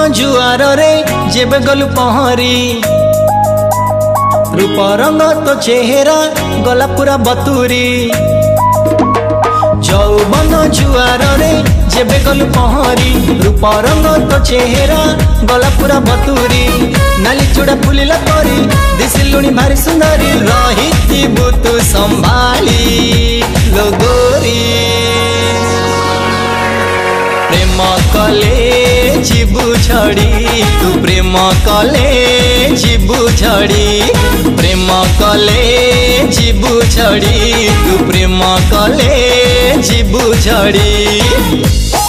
जुआर रे जेबे गलु पहरी रूप रंग तो चेहरा गला पूरा बतूरी। जौवन जुआर रे जेबे गलु पहरी रूप रंग तो चेहरा गला पूरा बतूरी। नाली चूड़ा फुलिला परी दिसिलुणी भारी सुंदरी रही तू संभाली लोगोरी। प्रेम कले जीबू झड़ी तू प्रेम कले जीबू झड़ी। प्रेम कले जीबू झड़ी तू प्रेम कले जीबू झड़ी।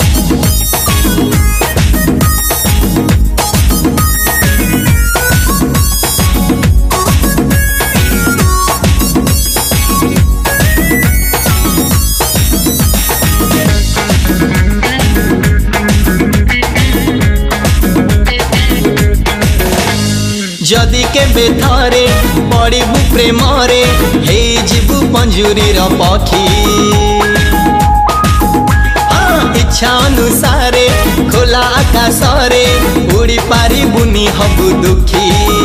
जदि के बेथरे पड़बू प्रेम रे हे जीवू पंजुरी पखी। इच्छा अनुसारे खोला आकाश रे उड़ी पारी बुनी हबु दुखी।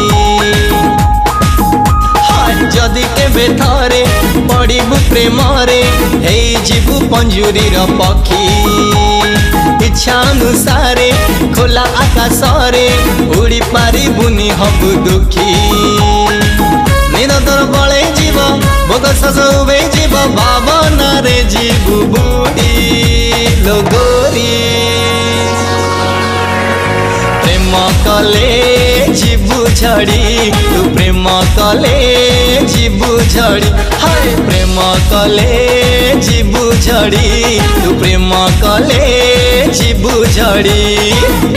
जदि के बेथरे पड़बू प्रेम रे हे जीवू पंजुरी पखी। इच्छा अनुसारे खोला आकाश रे उड़ी पारी बुनी हबु दुखी। निरंतर बड़े जीव भोग सजवे जीव भावना रे जीवु बुढ़ी लोगोरी। प्रेम कले जीवु झड़ी तू प्रेम कले जीवु झड़ी। हाय प्रेम कले जीवु झड़ी तू प्रेम कले जीवु झड़ी।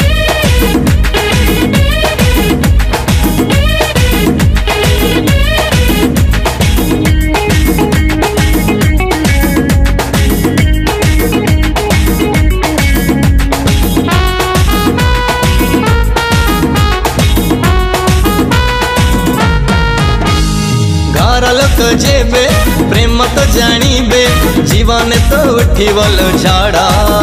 लोक जेबे प्रेम तो जानिबे जीवन तो उठिबल झाड़ा।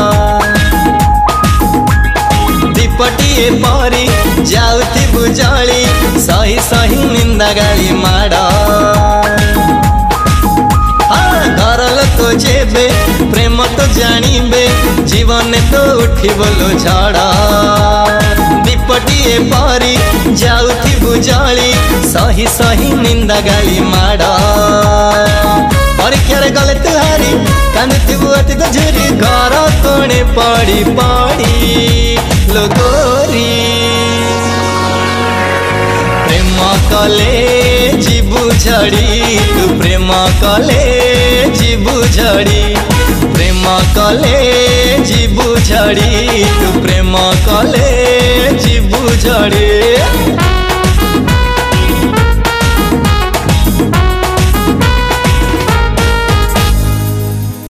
दीपटिए परी जाउथी बुझाली सही सही निंदा गाली माड़ा। घर लोक जेबे प्रेम तो जानिबे जीवन तो उठिबल झाड़ा। दीपटिए परी जाउथी बुझाली सही सही निंदा गाली माड़ा। परीक्षा गले तुहारी कांदुथिबु अति गझुरी घर कोणे पड़ी पड़ी लोगोरी। प्रेम कले जीवु झड़ी तू प्रेम कले जीवु झड़ी। प्रेम कले जीवु झड़ी तू प्रेम कले जीवु झड़ी।